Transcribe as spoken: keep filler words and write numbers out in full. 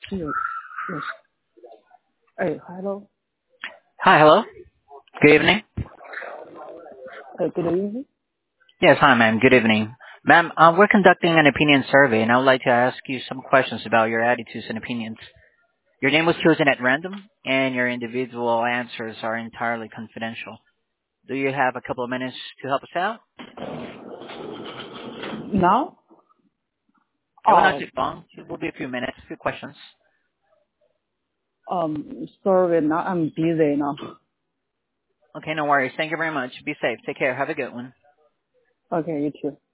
Yes. Yes. Hey, hello. Hi, hello. Good evening. Hey, good evening. Yes, hi, ma'am. Good evening. Ma'am, uh, we're conducting an opinion survey, and I would like to ask you some questions about your attitudes and opinions. Your name was chosen at random, and your individual answers are entirely confidential. Do you have a couple of minutes to help us out? Now? It will not Oh, take long. It will be a few minutes, a few questions. um, sorry, now I'm busy now. Okay, no worries. Thank you very much. Be safe. Take care. Have a good one. Okay, you too.